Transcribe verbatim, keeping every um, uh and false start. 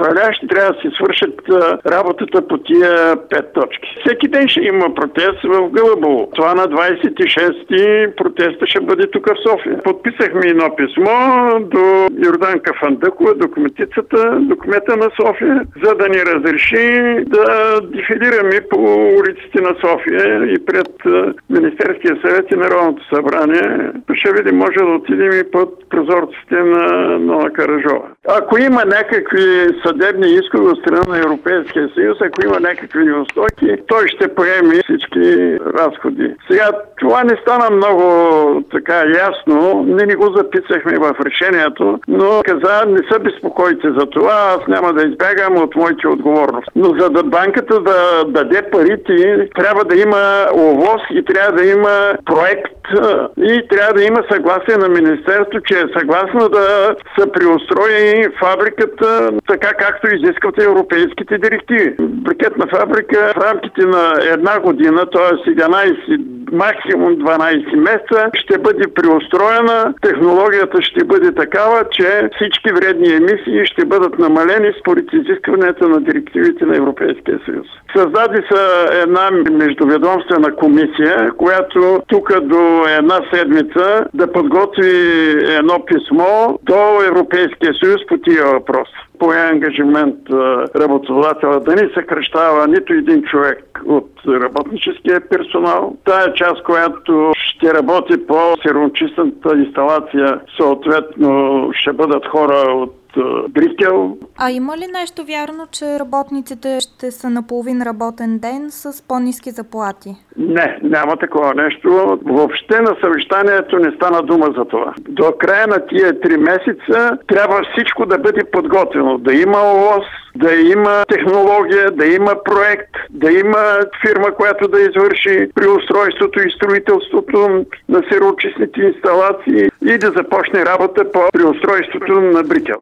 управляващи трябва да си свършат работата по тия пет точки. Всеки ден ще има протест в Гълъбово. Това на двадесет и шести протеста ще бъде тук в София. Подписахме едно писмо до Йорданка Фандъкова, до кметицата, до кмета на София, за да ни разреши да дефилираме по улиците на София и пред Министерския съвет и Народното събрание. Ще видим, може да отидем и под прозорците на Нона Караджова. Ако има някакви съдебни искове от страна на Европейския съюз, ако има някакви неустойки, той ще поеме всички разходи. Сега, това не стана много така ясно, ние не го записахме в решението, но каза, не се безпокойте за това, аз няма да избягам от моите отговорности. Но за да банката да даде парите, трябва да има ОВОС и трябва да има проект и трябва да има съгласие на Министерството, че е съгласно да се преустрои фабриката така, както изискват европейските директиви. Брикетна фабрика в рамките на една година, т.е. единадесет, максимум дванадесет месеца, ще бъде преустроена. Технологията ще бъде такава, че всички вредни емисии ще бъдат намалени според изискванията на директивите на Европейския съюз. Създаде се една междуведомствена комисия, която тук до една седмица да подготви едно писмо до Европейския съюз по тия въпрос. По ангажимент работодателя да не съкращава нито един човек от работническия персонал. Тая част, която ще работи по сероочистната инсталация, съответно ще бъдат хора от Брикел. А има ли нещо вярно, че работниците ще са на половин работен ден с по-ниски заплати? Не, няма такова нещо. Въобще на съвещанието не стана дума за това. До края на тия три месеца трябва всичко да бъде подготвено. Да има ОВОС, да има технология, да има проект, да има фирма, която да извърши преустройството и строителството на сероочистните инсталации и да започне работа по преустройството на Брикел.